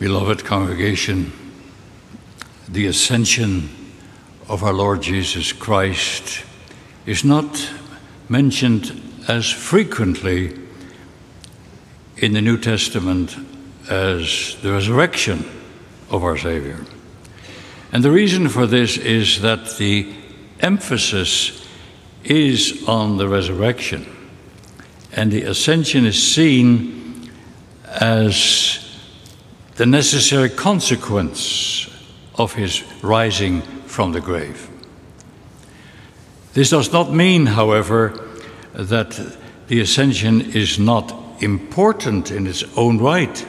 Beloved congregation, the ascension of our Lord Jesus Christ is not mentioned as frequently in the New Testament as the resurrection of our Savior. And the reason for this is that the emphasis is on the resurrection, and the ascension is seen as the necessary consequence of his rising from the grave. This does not mean, however, that the ascension is not important in its own right.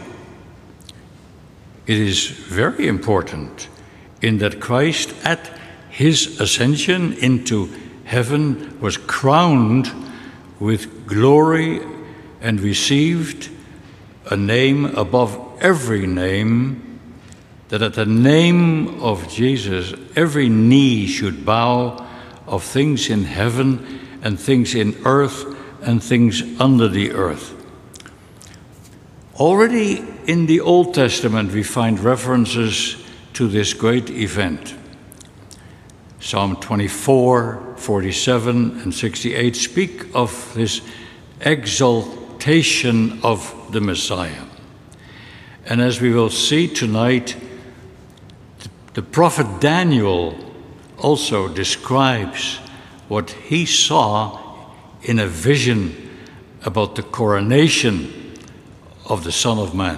It is very important in that Christ, at his ascension into heaven, was crowned with glory and received a name above every name, that at the name of Jesus every knee should bow, of things in heaven and things in earth and things under the earth. Already in the Old Testament we find references to this great event. Psalm 24, 47, and 68 speak of this exaltation of the Messiah. And as we will see tonight, the prophet Daniel also describes what he saw in a vision about the coronation of the Son of Man.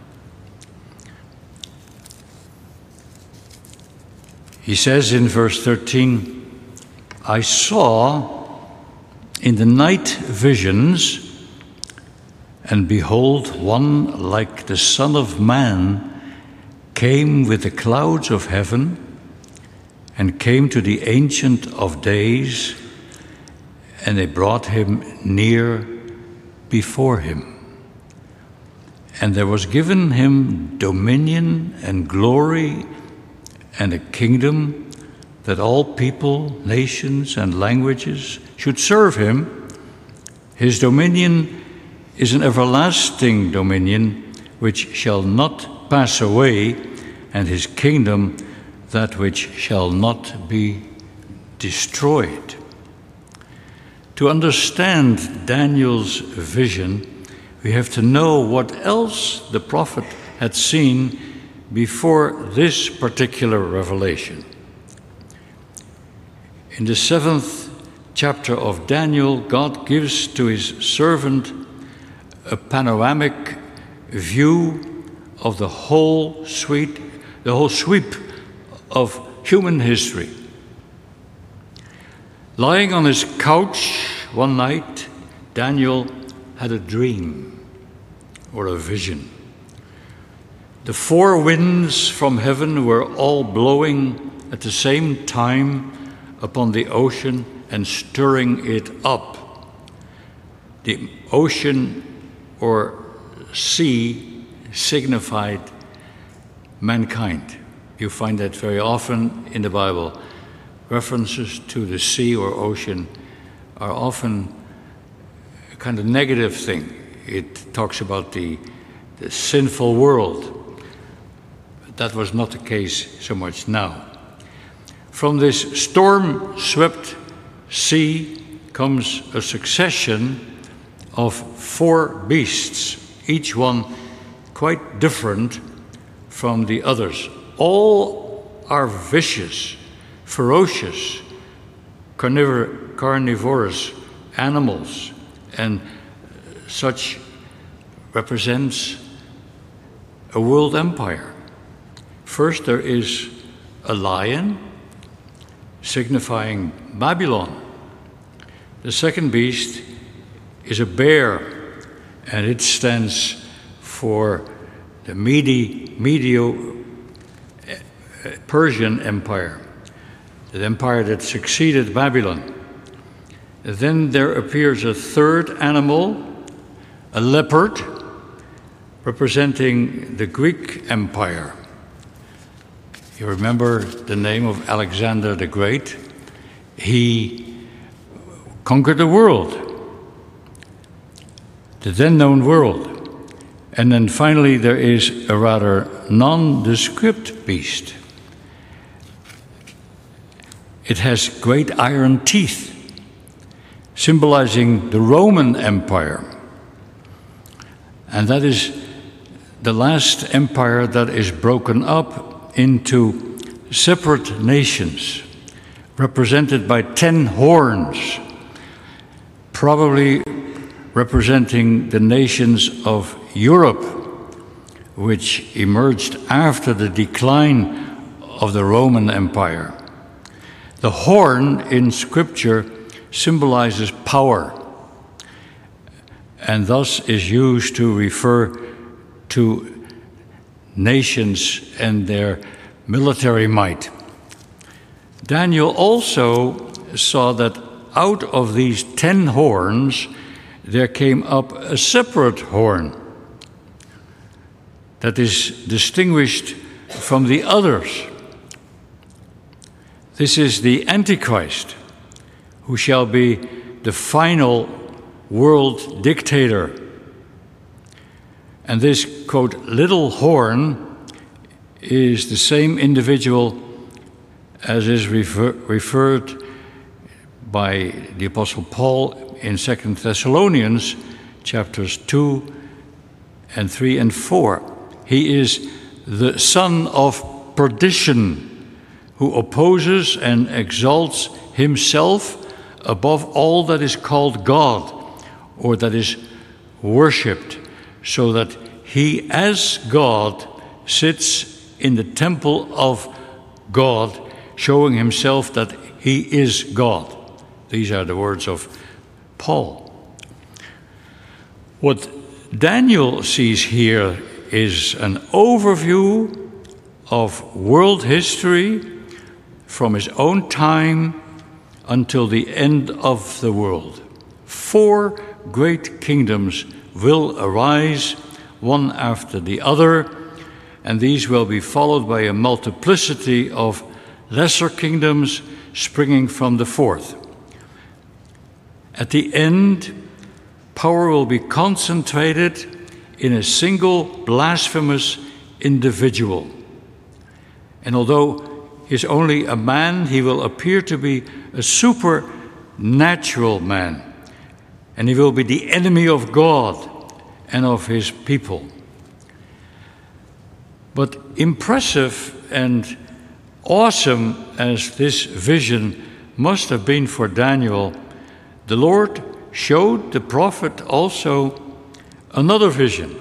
He says in verse 13, "I saw in the night visions, and behold, one like the Son of Man came with the clouds of heaven, and came to the Ancient of Days, and they brought him near before him. And there was given him dominion and glory and a kingdom, that all people, nations, and languages should serve him. His dominion is an everlasting dominion which shall not pass away, and his kingdom that which shall not be destroyed." To understand Daniel's vision, we have to know what else the prophet had seen before this particular revelation. In the 7th chapter of Daniel, God gives to his servant a panoramic view of the whole sweep of human history. Lying on his couch one night, Daniel had a dream or a vision. The four winds from heaven were all blowing at the same time upon the ocean and stirring it up. The ocean or sea signified mankind. You find that very often in the Bible. References to the sea or ocean are often a kind of negative thing. It talks about the sinful world. That was not the case so much now. From this storm-swept sea comes a succession of four beasts, each one quite different from the others. All are vicious, ferocious, carnivorous animals, and such represents a world empire. First, there is a lion, signifying Babylon. The second beast is a bear, and it stands for the Medo-Persian Empire, the empire that succeeded Babylon. Then there appears a third animal, a leopard, representing the Greek Empire. You remember the name of Alexander the Great? He conquered the world, the then known world. And then finally, there is a rather nondescript beast. It has great iron teeth, symbolizing the Roman Empire. And that is the last empire that is broken up into separate nations, represented by 10 horns, probably representing the nations of Europe, which emerged after the decline of the Roman Empire. The horn in Scripture symbolizes power, and thus is used to refer to nations and their military might. Daniel also saw that out of these 10 horns, there came up a separate horn that is distinguished from the others. This is the Antichrist, who shall be the final world dictator. And this, quote, little horn is the same individual as is referred by the Apostle Paul in 2 Thessalonians chapters 2 and 3 and 4. He is the son of perdition, who opposes and exalts himself above all that is called God or that is worshipped, so that he as God sits in the temple of God, showing himself that he is God. These are the words of Paul. What Daniel sees here is an overview of world history from his own time until the end of the world. 4 great kingdoms will arise, one after the other, and these will be followed by a multiplicity of lesser kingdoms springing from the 4th. At the end, power will be concentrated in a single blasphemous individual. And although he is only a man, he will appear to be a supernatural man, and he will be the enemy of God and of his people. But impressive and awesome as this vision must have been for Daniel, the Lord showed the prophet also another vision,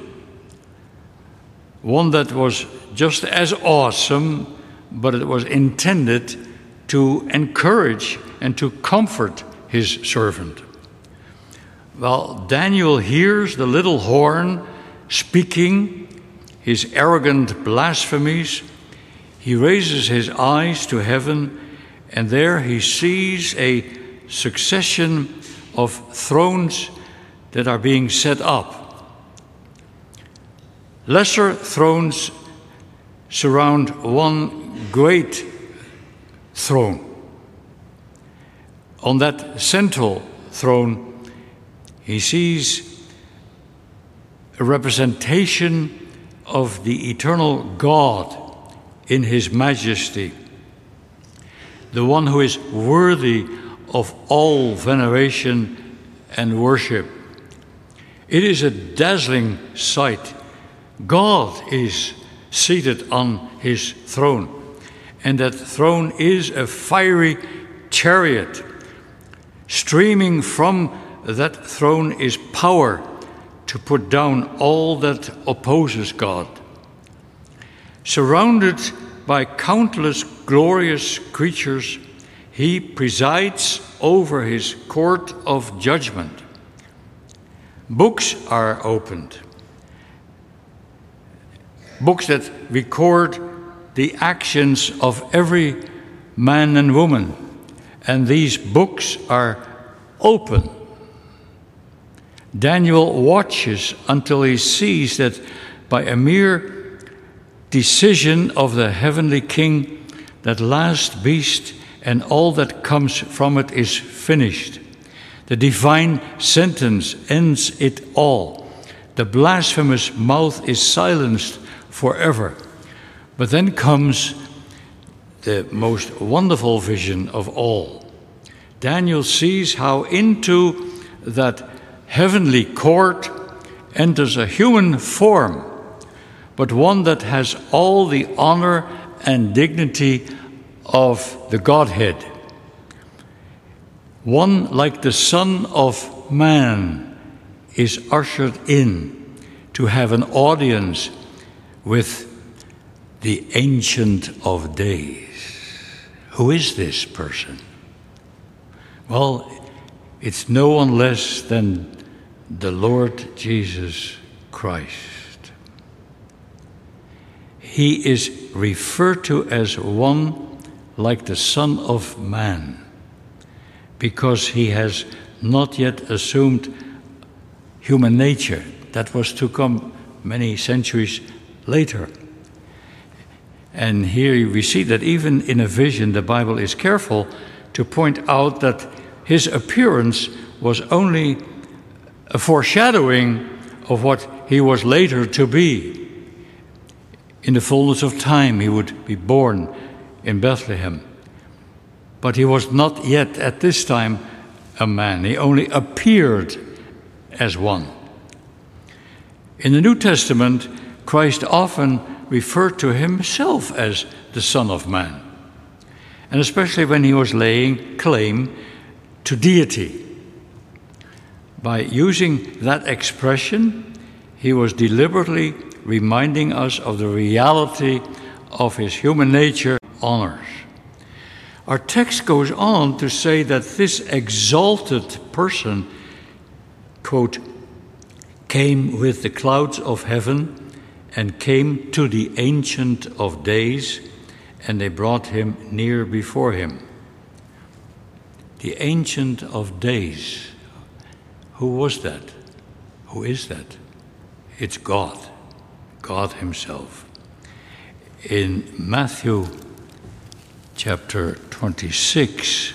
one that was just as awesome, but it was intended to encourage and to comfort his servant. Well, Daniel hears the little horn speaking his arrogant blasphemies. He raises his eyes to heaven, and there he sees a succession of thrones that are being set up. Lesser thrones surround one great throne. On that central throne, he sees a representation of the eternal God in his majesty, the one who is worthy of all veneration and worship. It is a dazzling sight. God is seated on his throne, and that throne is a fiery chariot. Streaming from that throne is power to put down all that opposes God. Surrounded by countless glorious creatures, he presides over his court of judgment. Books are opened. Books that record the actions of every man and woman. And these books are open. Daniel watches until he sees that by a mere decision of the heavenly king, that last beast and all that comes from it is finished. The divine sentence ends it all. the blasphemous mouth is silenced forever. But then comes the most wonderful vision of all. Daniel sees how into that heavenly court enters a human form, but one that has all the honor and dignity of the Godhead. One like the Son of Man is ushered in to have an audience with the Ancient of Days. Who is this person? Well, it's no one less than the Lord Jesus Christ. He is referred to as one like the Son of Man because he has not yet assumed human nature. That was to come many centuries later. And here we see that even in a vision, the Bible is careful to point out that his appearance was only a foreshadowing of what he was later to be. In the fullness of time, he would be born in Bethlehem. But he was not yet at this time a man. He only appeared as one. In the New Testament, Christ often referred to himself as the Son of Man, and especially when he was laying claim to deity. By using that expression, he was deliberately reminding us of the reality of his human nature honors. Our text goes on to say that this exalted person, quote, came with the clouds of heaven and came to the Ancient of Days, and they brought him near before him. The Ancient of Days. Who was that? Who is that? It's God, God himself. In Matthew chapter 26,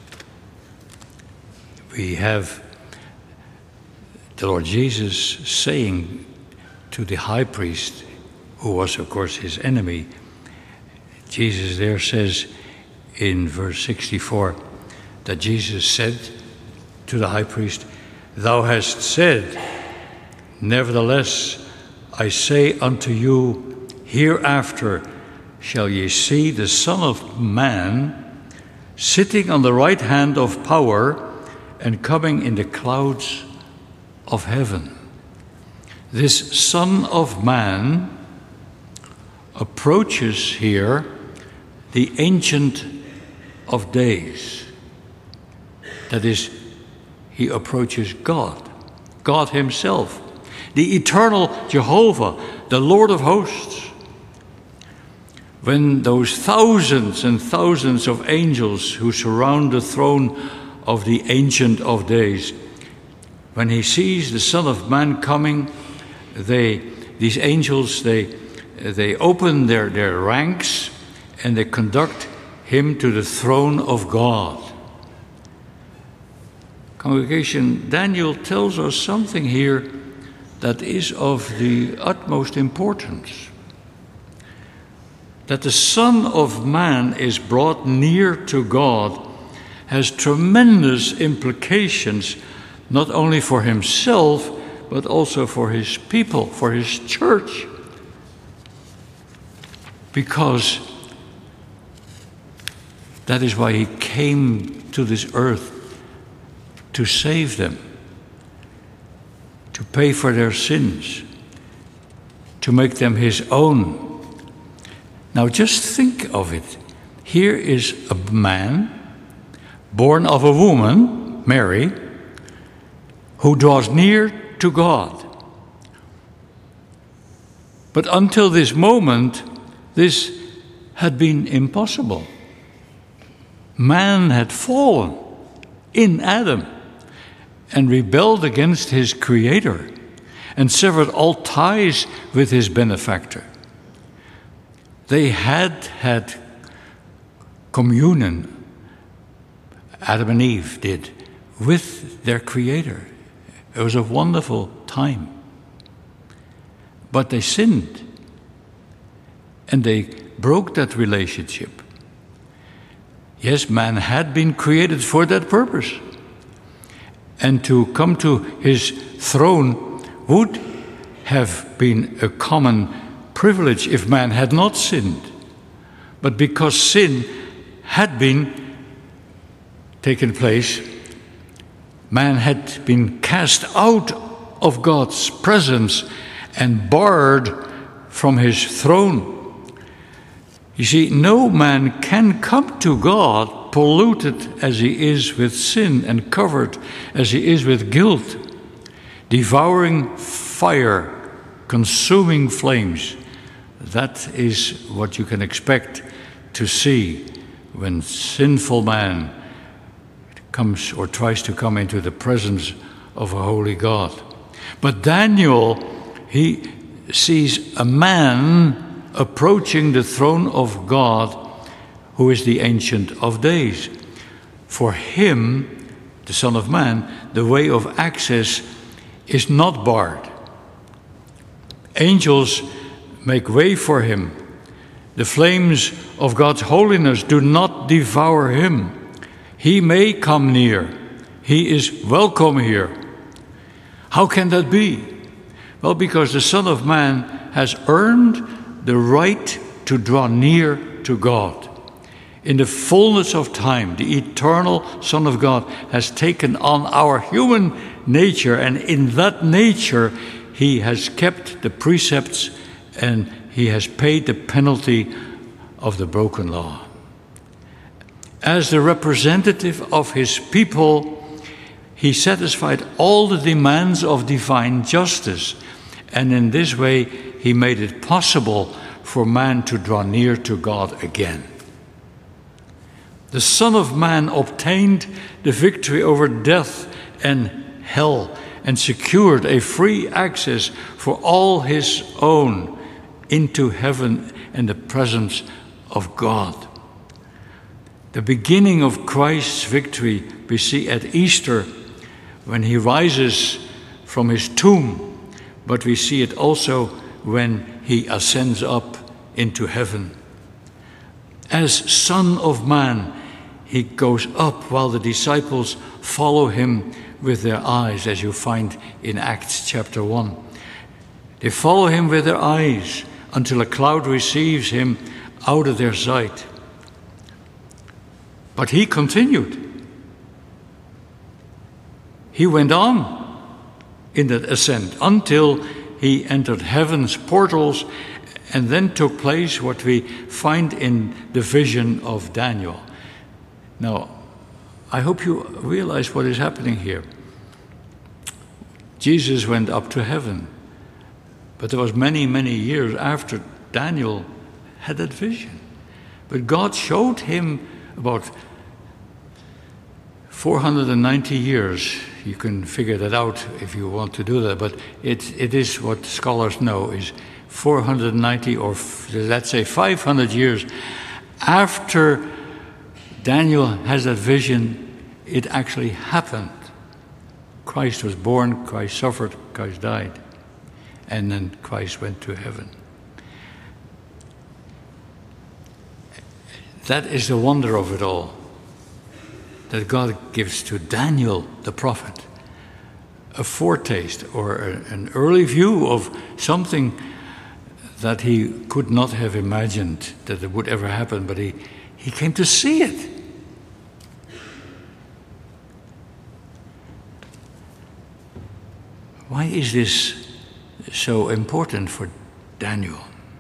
we have the Lord Jesus saying to the high priest, who was, of course, his enemy. Jesus there says in verse 64 that Jesus said to the high priest, "Thou hast said, nevertheless, I say unto you, hereafter shall ye see the Son of Man sitting on the right hand of power and coming in the clouds of heaven." This Son of Man approaches here the Ancient of Days. That is, he approaches God, God himself, the eternal Jehovah, the Lord of hosts. When those thousands and thousands of angels who surround the throne of the Ancient of Days, when he sees the Son of Man coming, these angels, they open their ranks and they conduct him to the throne of God. Congregation, Daniel tells us something here that is of the utmost importance. That the Son of Man is brought near to God has tremendous implications, not only for himself, but also for his people, for his church. Because that is why he came to this earth, to save them, to pay for their sins, to make them his own. Now just think of it. Here is a man born of a woman, Mary, who draws near to God. But until this moment, this had been impossible. Man had fallen in Adam and rebelled against his Creator and severed all ties with his benefactor. They had had communion, Adam and Eve did, with their Creator. It was a wonderful time. But they sinned, and they broke that relationship. Yes, man had been created for that purpose. And to come to his throne would have been a common privilege if man had not sinned. But because sin had been taken place, man had been cast out of God's presence and barred from his throne. You see, no man can come to God polluted as he is with sin and covered as he is with guilt, devouring fire, consuming flames. That is what you can expect to see when sinful man comes or tries to come into the presence of a holy God. But Daniel, he sees a man approaching the throne of God who is the Ancient of Days. For him, the Son of Man, the way of access is not barred. Angels make way for him. The flames of God's holiness do not devour him. He may come near. He is welcome here. How can that be? Well, because the Son of Man has earned the right to draw near to God. In the fullness of time, the eternal Son of God has taken on our human nature, and in that nature, he has kept the precepts and he has paid the penalty of the broken law. As the representative of his people, he satisfied all the demands of divine justice, and in this way, he made it possible for man to draw near to God again. The Son of Man obtained the victory over death and hell and secured a free access for all his own into heaven and the presence of God. The beginning of Christ's victory we see at Easter when he rises from his tomb, but we see it also when he ascends up into heaven. As Son of Man, he goes up while the disciples follow him with their eyes, as you find in Acts chapter 1. They follow him with their eyes until a cloud receives him out of their sight. But he continued. He went on in that ascent until he entered heaven's portals, and then took place what we find in the vision of Daniel. Now, I hope you realize what is happening here. Jesus went up to heaven, but there was many, many years after Daniel had that vision. But God showed him about 490 years. You can figure that out if you want to do that, but it is what scholars know is 490 or let's say 500 years after Daniel has that vision, it actually happened. Christ was born, Christ suffered, Christ died, and then Christ went to heaven. That is the wonder of it all, that God gives to Daniel the prophet a foretaste or an early view of something that he could not have imagined that it would ever happen, but he came to see it. Why is this so important for Daniel?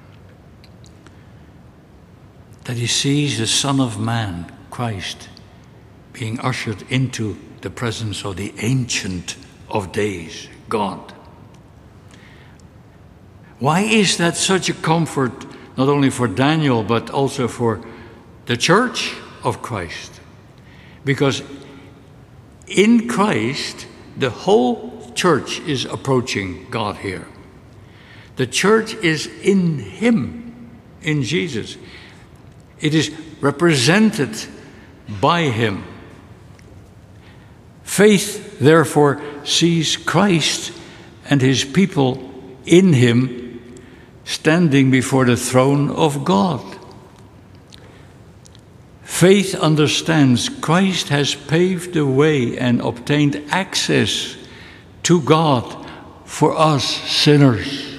That he sees the Son of Man, Christ, being ushered into the presence of the Ancient of Days, God. Why is that such a comfort, not only for Daniel, but also for the Church of Christ? Because in Christ, the whole church is approaching God here. The church is in him, in Jesus. It is represented by him. Faith, therefore, sees Christ and his people in him standing before the throne of God. Faith understands Christ has paved the way and obtained access to God for us sinners.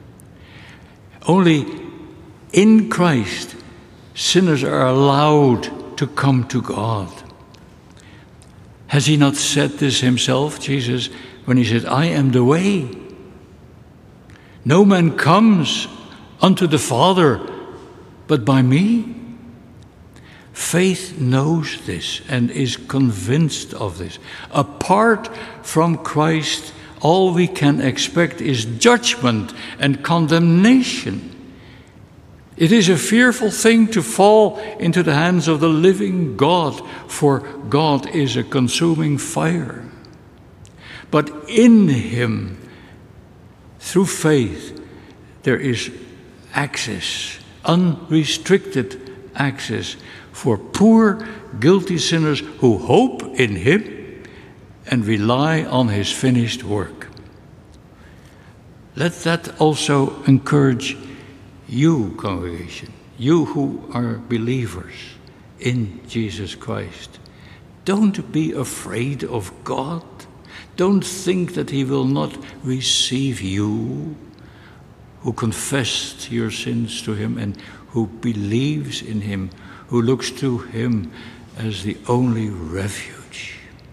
Only in Christ, sinners are allowed to come to God. Has he not said this himself, Jesus, when he said, I am the way? No man comes unto the Father but by me. Faith knows this and is convinced of this. Apart from Christ, all we can expect is judgment and condemnation. It is a fearful thing to fall into the hands of the living God, for God is a consuming fire. But in him, through faith, there is access, unrestricted access, for poor, guilty sinners who hope in him and rely on his finished work. Let that also encourage you, congregation, you who are believers in Jesus Christ. Don't be afraid of God. Don't think that he will not receive you who confessed your sins to him and who believes in him, who looks to him as the only refuge.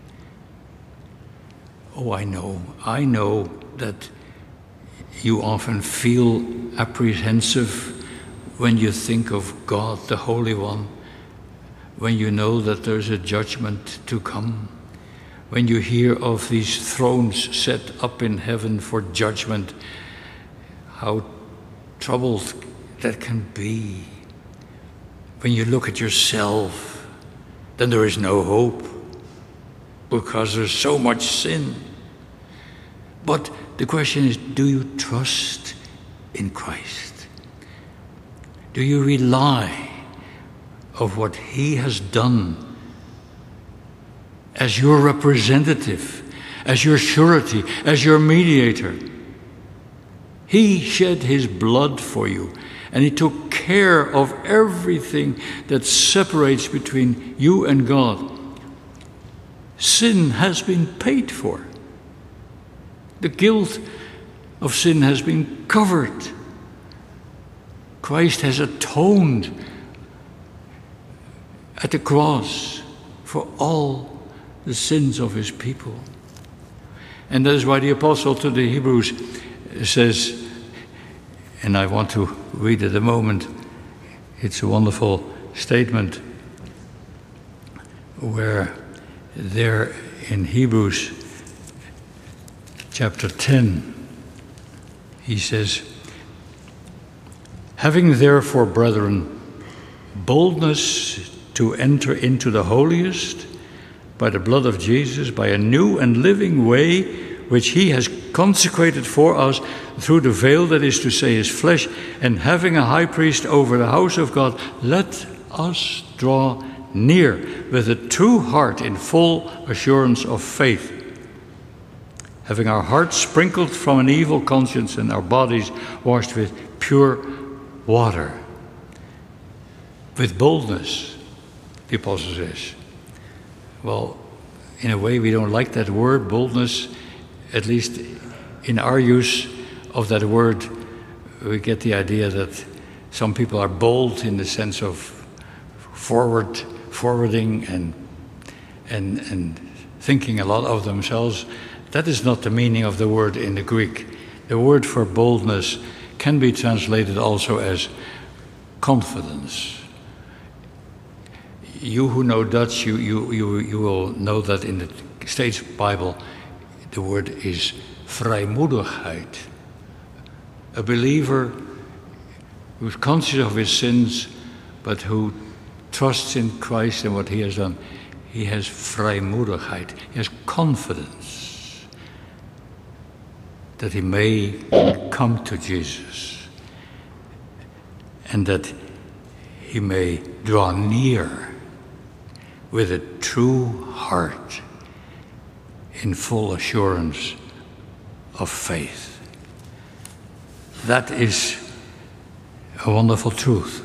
Oh, I know that you often feel apprehensive when you think of God, the Holy One, when you know that there's a judgment to come, when you hear of these thrones set up in heaven for judgment, how troubled that can be. When you look at yourself, then there is no hope because there's so much sin. But the question is, do you trust in Christ? Do you rely on what he has done as your representative, as your surety, as your mediator? He shed his blood for you, and he took care of everything that separates between you and God. Sin has been paid for. The guilt of sin has been covered. Christ has atoned at the cross for all the sins of his people. And that is why the apostle to the Hebrews says, and I want to read it a moment, it's a wonderful statement where there in Hebrews chapter 10, he says, having therefore, brethren, boldness to enter into the holiest by the blood of Jesus, by a new and living way which he has consecrated for us through the veil, that is to say, his flesh, and having a high priest over the house of God, let us draw near with a true heart in full assurance of faith, having our hearts sprinkled from an evil conscience and our bodies washed with pure water. With boldness, the apostle says. Well, in a way we don't like that word, boldness. At least in our use of that word, we get the idea that some people are bold in the sense of forwarding and thinking a lot of themselves. That is not the meaning of the word in the Greek. The word for boldness can be translated also as confidence. You who know Dutch, you will know that in the States Bible, the word is vrijmoedigheid. A believer who's conscious of his sins, but who trusts in Christ and what he has done. He has vrijmoedigheid. He has confidence that he may come to Jesus and that he may draw near with a true heart in full assurance of faith. That is a wonderful truth,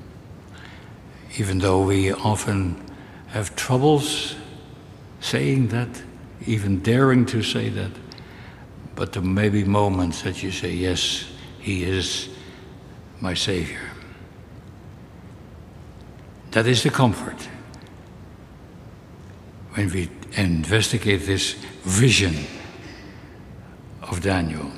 even though we often have troubles saying that, even daring to say that. But there may be moments that you say, yes, he is my Savior. That is the comfort when we investigate this vision of Daniel.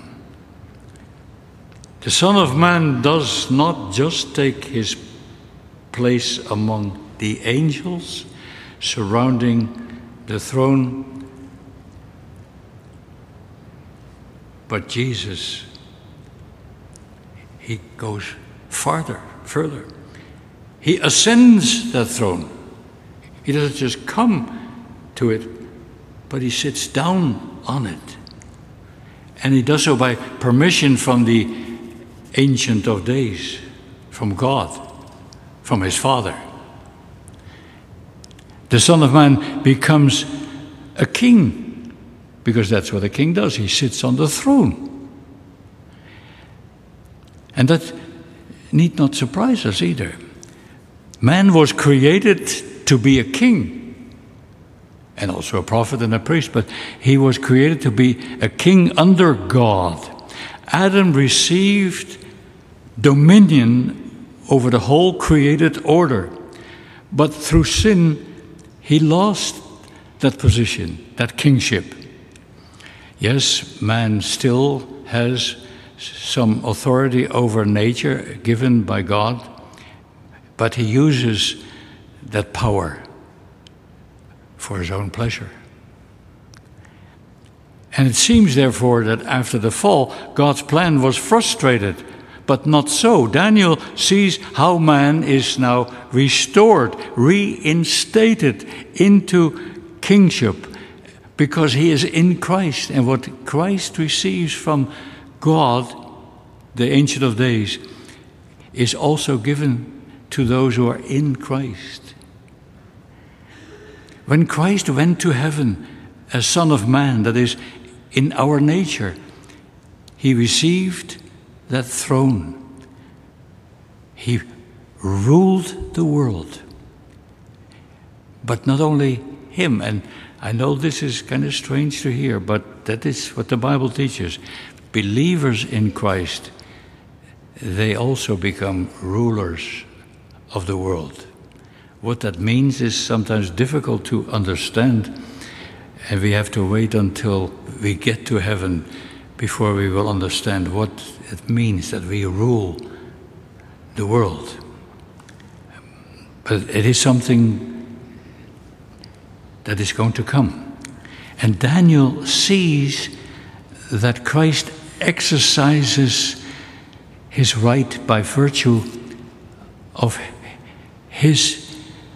The Son of Man does not just take his place among the angels surrounding the throne, but Jesus, he goes further. He ascends that throne. He doesn't just come to it, but he sits down on it. And he does so by permission from the Ancient of Days, from God, from his Father. The Son of Man becomes a king, because that's what a king does. He sits on the throne. And that need not surprise us either. Man was created to be a king, and also a prophet and a priest, but he was created to be a king under God. Adam received dominion over the whole created order, but through sin, he lost that position, that kingship. Yes, man still has some authority over nature given by God, but he uses that power for his own pleasure. And it seems, therefore, that after the fall, God's plan was frustrated, but not so. Daniel sees how man is now restored, reinstated into kingship, because he is in Christ. And what Christ receives from God, the Ancient of Days, is also given to those who are in Christ. When Christ went to heaven as Son of Man, that is, in our nature, he received that throne. He ruled the world. But not only him, and I know this is kind of strange to hear, but that is what the Bible teaches. Believers in Christ, they also become rulers of the world. What that means is sometimes difficult to understand, and we have to wait until we get to heaven before we will understand what it means that we rule the world. But it is something that is going to come. And Daniel sees that Christ exercises his right by virtue of his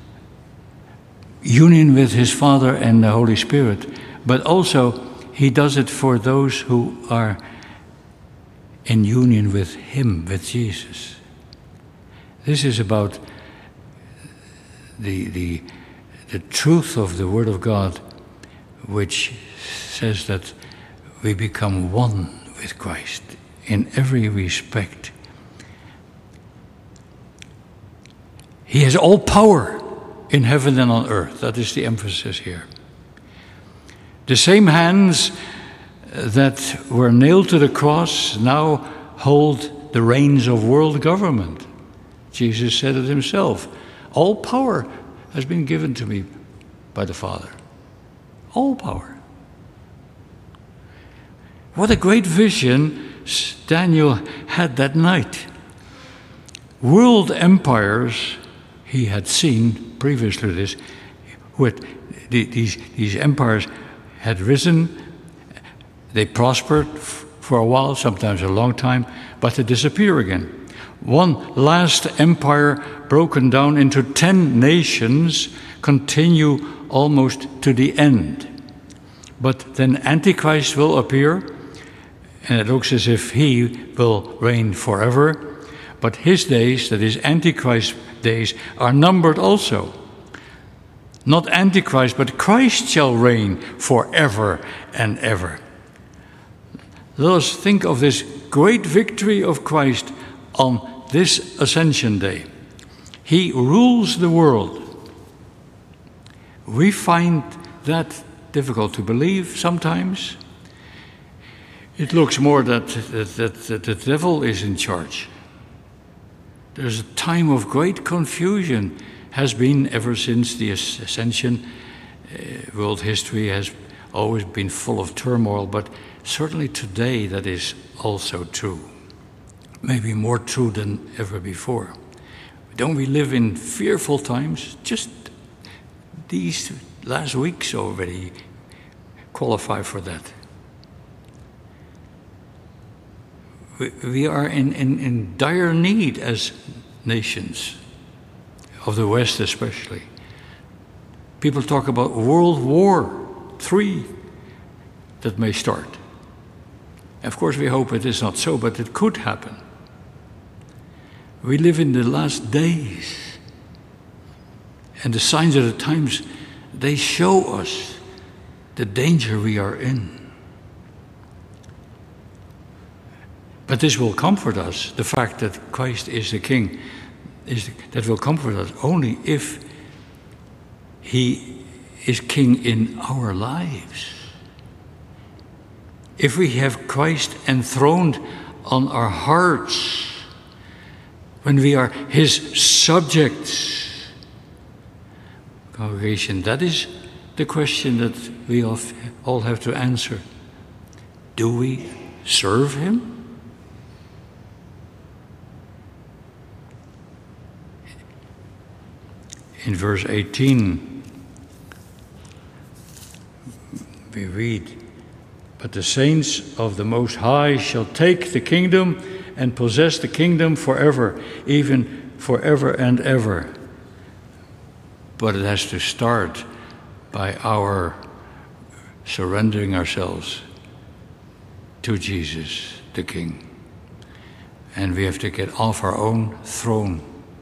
union with his Father and the Holy Spirit, but also he does it for those who are in union with him, with Jesus. This is about the truth of the Word of God, which says that we become one with Christ in every respect. He has all power in heaven and on earth. That is the emphasis here. The same hands that were nailed to the cross now hold the reins of world government. Jesus said it himself. All power has been given to me by the Father. All power. What a great vision Daniel had that night. World empires he had seen previously to this, these empires had risen, they prospered for a while, sometimes a long time, but they disappear again. One last empire broken down into 10 nations continue almost to the end. But then Antichrist will appear, and it looks as if he will reign forever. But his days, that is Antichrist's days, are numbered also. Not Antichrist, but Christ shall reign forever and ever. Let us think of this great victory of Christ on this Ascension Day, he rules the world. We find that difficult to believe sometimes. It looks more that the devil is in charge. There's a time of great confusion, has been ever since the Ascension. World history has always been full of turmoil, but certainly today that is also true. Maybe more true than ever before. Don't we live in fearful times? Just these last weeks already qualify for that. We are in dire need as nations, of the West especially. People talk about World War III that may start. Of course, we hope it is not so, but it could happen. We live in the last days, and the signs of the times, they show us the danger we are in. But this will comfort us, the fact that Christ is the King, that will comfort us only if he is King in our lives. If we have Christ enthroned on our hearts, when we are his subjects. Congregation, that is the question that we all have to answer. Do we serve him? In verse 18, we read, "But the saints of the Most High shall take the kingdom and possess the kingdom forever, even forever and ever." But it has to start by our surrendering ourselves to Jesus, the King. And we have to get off our own throne,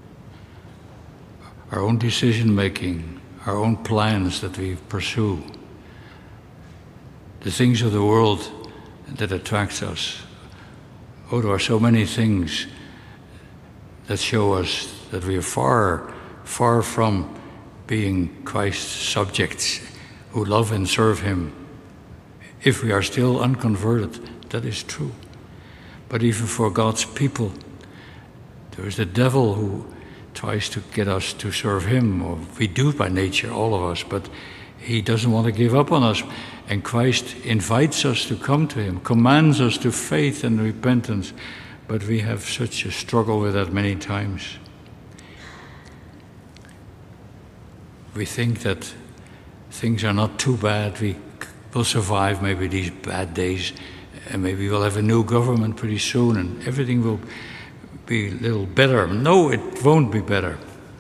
our own decision-making, our own plans that we pursue, the things of the world that attracts us. Oh, there are so many things that show us that we are far, far from being Christ's subjects who love and serve him. If we are still unconverted, that is true. But even for God's people, there is the devil who tries to get us to serve him, or we do by nature, all of us, but he doesn't want to give up on us. And Christ invites us to come to him, commands us to faith and repentance, but we have such a struggle with that many times. We think that things are not too bad, we will survive maybe these bad days, and maybe we'll have a new government pretty soon and everything will be a little better. No, it won't be better.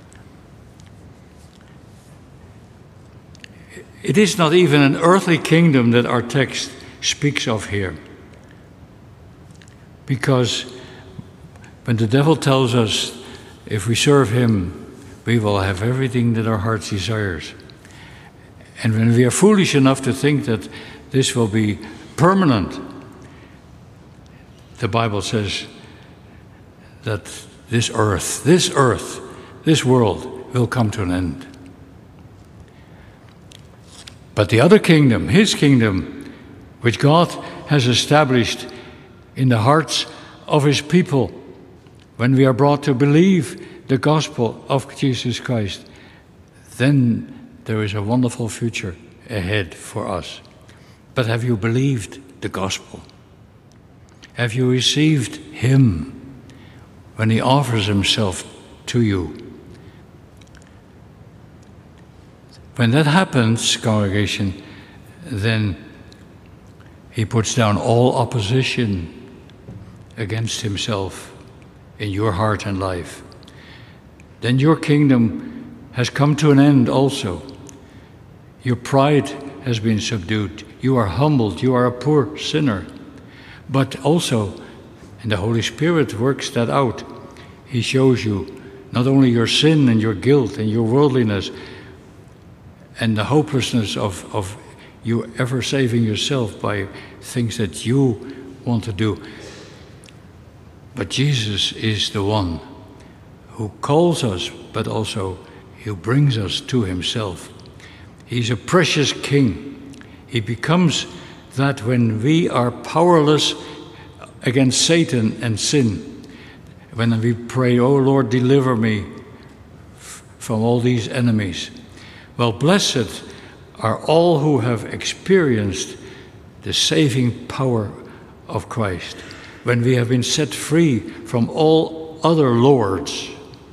It is not even an earthly kingdom that our text speaks of here. Because when the devil tells us if we serve him, we will have everything that our hearts desires. And when we are foolish enough to think that this will be permanent, the Bible says that this world will come to an end. But the other kingdom, his kingdom, which God has established in the hearts of his people, when we are brought to believe the gospel of Jesus Christ, then there is a wonderful future ahead for us. But have you believed the gospel? Have you received him when he offers himself to you? When that happens, congregation, then he puts down all opposition against himself in your heart and life. Then your kingdom has come to an end also. Your pride has been subdued. You are humbled. You are a poor sinner. But also, and the Holy Spirit works that out, he shows you not only your sin and your guilt and your worldliness and the hopelessness of you ever saving yourself by things that you want to do, But Jesus is the one who calls us, but also who brings us to himself. He's a precious king. He becomes that when we are powerless against Satan and sin. When we pray, "Oh Lord, deliver me from all these enemies." Well, blessed are all who have experienced the saving power of Christ, when we have been set free from all other lords,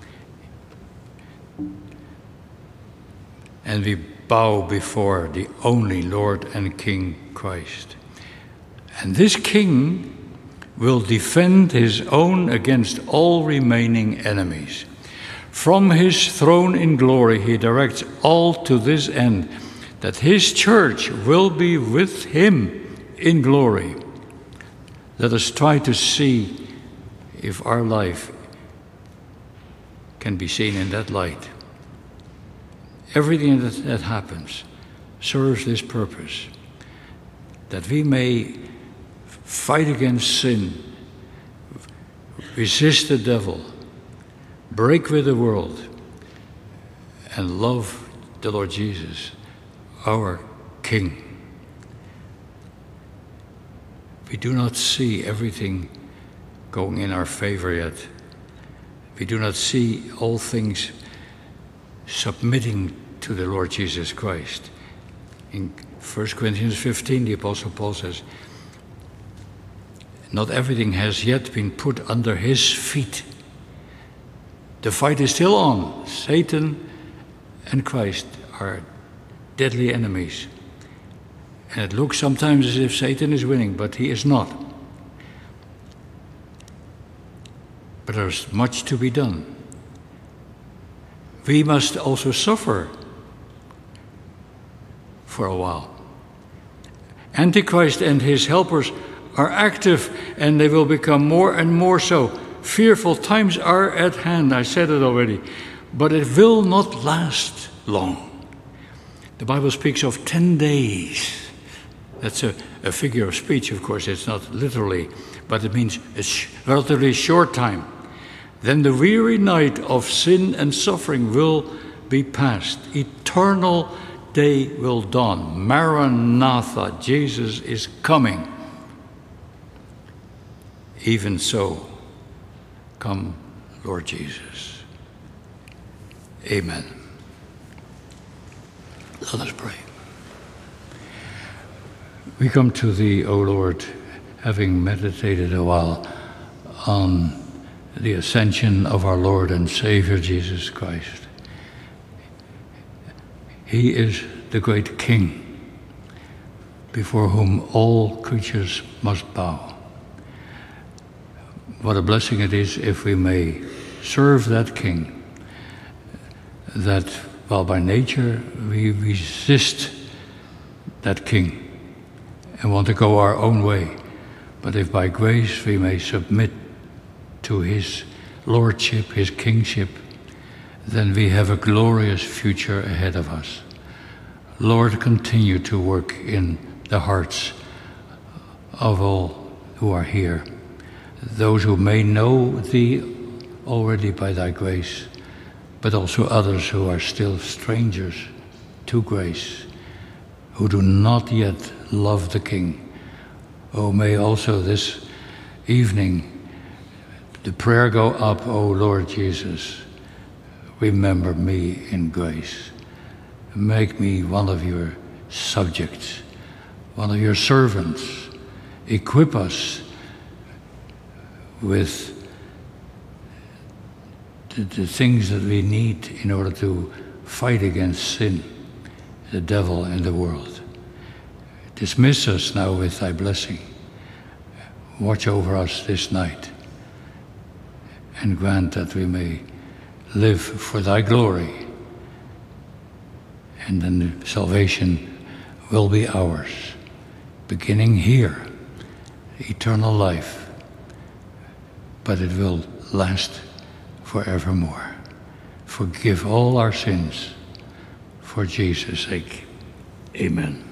and we bow before the only Lord and King, Christ. And this King will defend his own against all remaining enemies. From his throne in glory, he directs all to this end, that his church will be with him in glory. Let us try to see if our life can be seen in that light. Everything that happens serves this purpose, that we may fight against sin, resist the devil, break with the world, and love the Lord Jesus, our King. We do not see everything going in our favor yet. We do not see all things submitting to the Lord Jesus Christ. In 1 Corinthians 15, the Apostle Paul says, "Not everything has yet been put under his feet." The fight is still on. Satan and Christ are deadly enemies. And it looks sometimes as if Satan is winning, but he is not. But there's much to be done. We must also suffer for a while. Antichrist and his helpers are active, and they will become more and more so. Fearful times are at hand, I said it already, but it will not last long. The Bible speaks of 10 days. That's a figure of speech, of course, it's not literally, but it means a relatively short time. Then the weary night of sin and suffering will be past. Eternal day will dawn. Maranatha, Jesus is coming. Even so, come, Lord Jesus. Amen. Let us pray. We come to Thee, O Lord, having meditated a while on the ascension of our Lord and Savior Jesus Christ. He is the great King before whom all creatures must bow. What a blessing it is if we may serve that King, that while by nature we resist that King and want to go our own way, but if by grace we may submit to his lordship, his kingship, then we have a glorious future ahead of us. Lord, continue to work in the hearts of all who are here, those who may know Thee already by Thy grace, but also others who are still strangers to grace, who do not yet love the King. Oh, may also this evening the prayer go up, O Lord Jesus, remember me in grace. Make me one of your subjects, one of your servants. Equip us with the things that we need in order to fight against sin, the devil, and the world. Dismiss us now with Thy blessing. Watch over us this night, and grant that we may live for Thy glory, and then salvation will be ours, beginning here, eternal life, but it will last forevermore. Forgive all our sins for Jesus' sake. Amen.